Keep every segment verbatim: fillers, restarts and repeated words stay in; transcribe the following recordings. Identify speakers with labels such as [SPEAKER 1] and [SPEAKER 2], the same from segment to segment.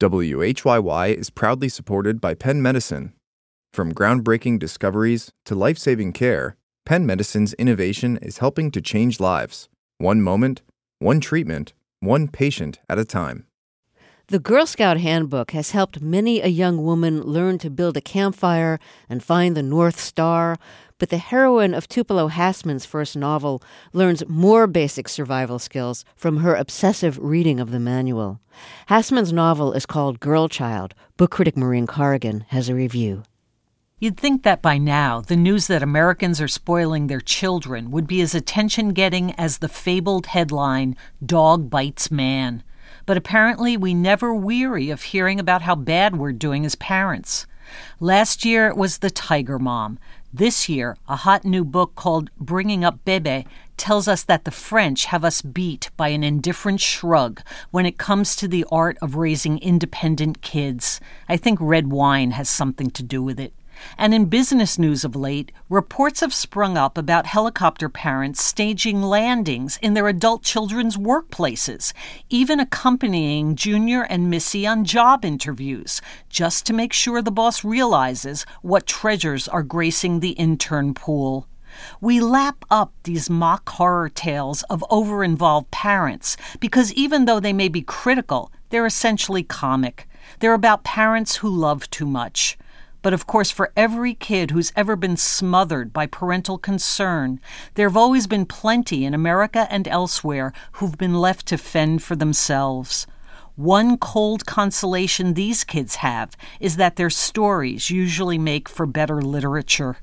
[SPEAKER 1] W H Y Y is proudly supported by Penn Medicine. From groundbreaking discoveries to life-saving care, Penn Medicine's innovation is helping to change lives, one moment, one treatment, one patient at a time.
[SPEAKER 2] The Girl Scout Handbook has helped many a young woman learn to build a campfire and find the North Star, but the heroine of Tupelo Hassman's first novel learns more basic survival skills from her obsessive reading of the manual. Hassman's novel is called Girl Child. Book critic Maureen Corrigan has a review.
[SPEAKER 3] You'd think that by now, the news that Americans are spoiling their children would be as attention-getting as the fabled headline, Dog Bites Man. But apparently we never weary of hearing about how bad we're doing as parents. Last year it was the Tiger Mom. This year, a hot new book called Bringing Up Bebe tells us that the French have us beat by an indifferent shrug when it comes to the art of raising independent kids. I think red wine has something to do with it. And in business news of late, reports have sprung up about helicopter parents staging landings in their adult children's workplaces, even accompanying Junior and Missy on job interviews, just to make sure the boss realizes what treasures are gracing the intern pool. We lap up these mock horror tales of over-involved parents because even though they may be critical, they're essentially comic. They're about parents who love too much. But of course, for every kid who's ever been smothered by parental concern, there have always been plenty in America and elsewhere who've been left to fend for themselves. One cold consolation these kids have is that their stories usually make for better literature.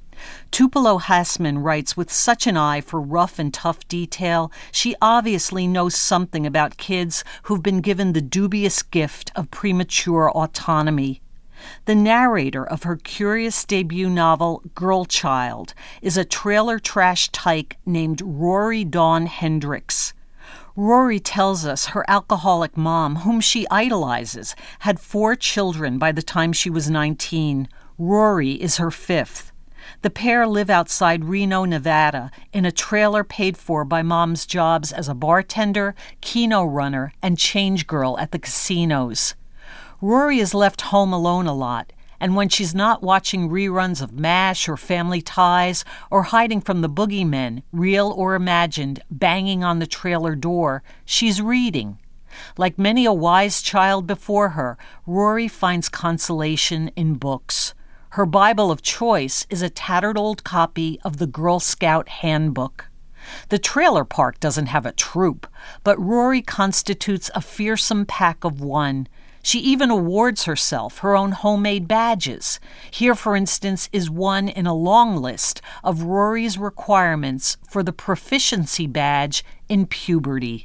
[SPEAKER 3] Tupelo Hassman writes with such an eye for rough and tough detail, she obviously knows something about kids who've been given the dubious gift of premature autonomy. The narrator of her curious debut novel, Girl Child, is a trailer trash tyke named Rory Dawn Hendricks. Rory tells us her alcoholic mom, whom she idolizes, had four children by the time she was nineteen. Rory is her fifth. The pair live outside Reno, Nevada, in a trailer paid for by mom's jobs as a bartender, keno runner, and change girl at the casinos. Rory is left home alone a lot, and when she's not watching reruns of MASH or Family Ties or hiding from the boogeymen, real or imagined, banging on the trailer door, she's reading. Like many a wise child before her, Rory finds consolation in books. Her Bible of choice is a tattered old copy of the Girl Scout Handbook. The trailer park doesn't have a troop, but Rory constitutes a fearsome pack of one. She even awards herself her own homemade badges. Here, for instance, is one in a long list of Rory's requirements for the proficiency badge in puberty.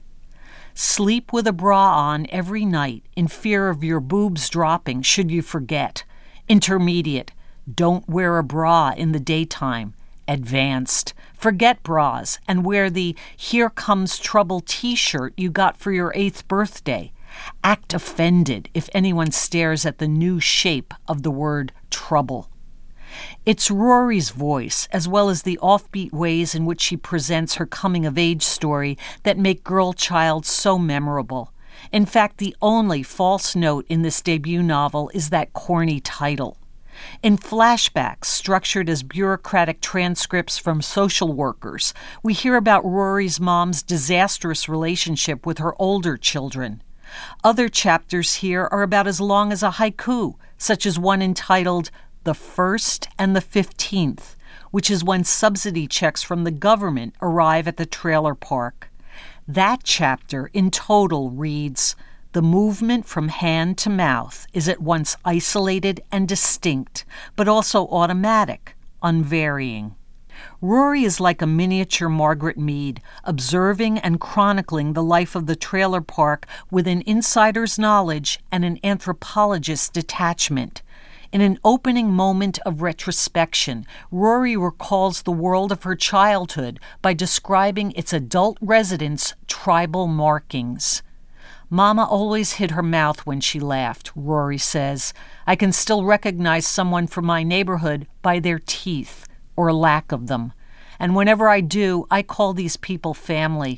[SPEAKER 3] Sleep with a bra on every night in fear of your boobs dropping should you forget. Intermediate. Don't wear a bra in the daytime. Advanced. Forget bras and wear the Here Comes Trouble t-shirt you got for your eighth birthday. Act offended if anyone stares at the new shape of the word trouble. It's Rory's voice, as well as the offbeat ways in which she presents her coming-of-age story that make Girl Child so memorable. In fact, the only false note in this debut novel is that corny title. In flashbacks structured as bureaucratic transcripts from social workers, we hear about Rory's mom's disastrous relationship with her older children. Other chapters here are about as long as a haiku, such as one entitled The First and the Fifteenth, which is when subsidy checks from the government arrive at the trailer park. That chapter in total reads, The movement from hand to mouth is at once isolated and distinct, but also automatic, unvarying. Rory is like a miniature Margaret Mead, observing and chronicling the life of the trailer park with an insider's knowledge and an anthropologist's detachment. In an opening moment of retrospection, Rory recalls the world of her childhood by describing its adult residents' tribal markings. Mama always hid her mouth when she laughed, Rory says. I can still recognize someone from my neighborhood by their teeth, or lack of them. And whenever I do, I call these people family.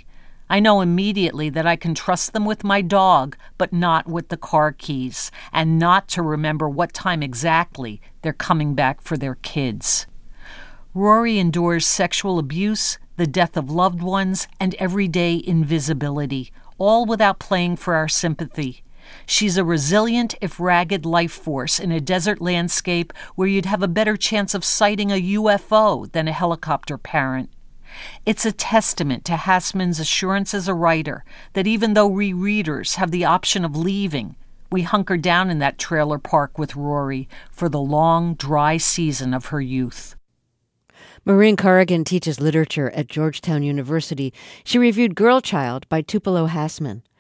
[SPEAKER 3] I know immediately that I can trust them with my dog, but not with the car keys, and not to remember what time exactly they're coming back for their kids. Rory endures sexual abuse, the death of loved ones, and everyday invisibility, all without playing for our sympathy. She's a resilient, if ragged, life force in a desert landscape where you'd have a better chance of sighting a U F O than a helicopter parent. It's a testament to Hassman's assurance as a writer that even though we readers have the option of leaving, we hunker down in that trailer park with Rory for the long, dry season of her youth.
[SPEAKER 2] Maureen Corrigan teaches literature at Georgetown University. She reviewed Girl Child by Tupelo Hassman.